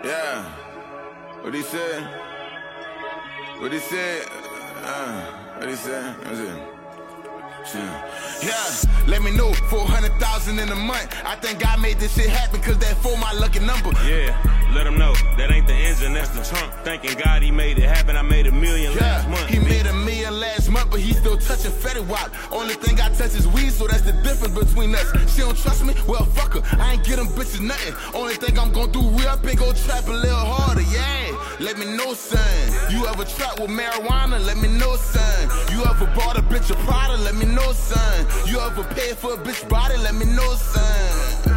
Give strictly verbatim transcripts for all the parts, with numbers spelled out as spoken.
Yeah. What he said? What he said? Uh, what he said? What was it? Yeah, let me know, four hundred thousand in a month. I think God made this shit happen cause that four my lucky number. Yeah, let him know, that ain't the engine, that's the trunk. Thanking God he made it happen, I made a million yeah, last month. He made a million last month, but he still touching Fetty Wap. Only thing I touch is weed, so that's the difference between us. She don't trust me? Well, fuck her, I ain't get them bitches nothing. Only thing I'm gon' do real up and go trap a little harder, yeah. Let me know, son. You ever trap with marijuana? Let me know, son. You ever bought a bitch a Prada? Let me know, son. You ever paid for a bitch body? Let me know, son.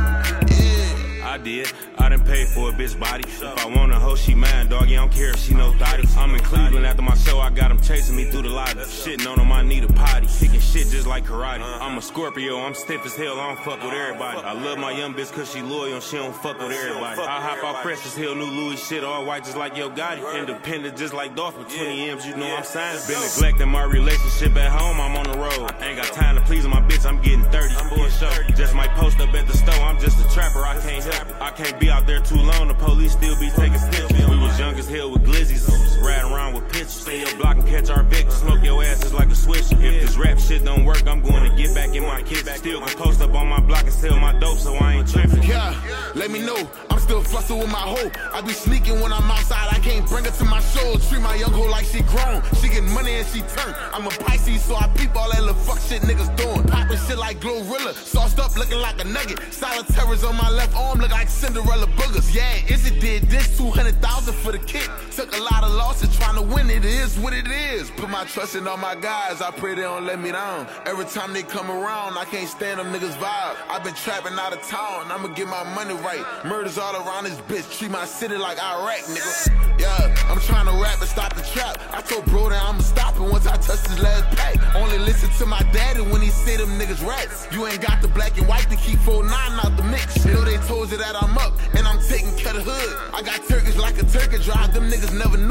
Yeah. I did. I done paid for a bitch body. If I want a hoe, she mine, dog. Yeah, I don't care if she no thotty. I'm in Cleveland after my show. I got them chasing me through the lobby. Shitting on them, I need a potty. Kicking shit just like karate. I'm a Scorpio, I'm stiff as hell. I don't fuck with everybody. I love my young bitch cause she loyal and she don't fuck with everybody. I hop out fresh as hell, new Louis shit, all white just like Yo Gotti. Independent just like Dolph with twenty M's, you know I'm signed. Been neglecting my relationship at home, I'm on the road. Ain't got time to please my bitch, I'm getting thirty. For sure. Just might post up at the store, I'm just a trapper, I can't help it. I can't be out there too long, the police still be taking pictures. We was young as hell with glizzies, riding around with pitches. Stay your block and catch our Vic, smoke your ass just like a switch. If this rap shit don't work, I'm going to get back in my kicks. Still can post up on my block and sell my dope, so I ain't tripping. Yeah, let me know, I'm still fussing with my hoe. I be sneaking when I'm outside, I can't bring her to my shows. Treat my young hoe like she grown, she get money and she turn. I'm a Pisces, so I peep all that little fuck shit niggas doing. Popping shit like Glorilla, sauced up looking like a nugget. Silent terrors on my left arm look like Cinderella boogers. Yeah, Izzy did this, two hundred thousand for the kick. Took a lot of losses trying to win, it is what it is. Put my trust in all my guys, I pray they don't let me down. Every time they come around, I can't stand them niggas vibe. I've been trapping out of town, I'ma get my money right. Murders all around this bitch, treat my city like Iraq, nigga. Yeah, I'm trying to rap and stop the trap. I told bro that I'ma stop it once I touch this last pack. Only listen to my daddy when he say them niggas rats. You ain't got the black and white to keep four nine out the mix. You know they told you that I'm up, and I'm taking care of the hood. I got Turkish like a turkey drive, them niggas never know.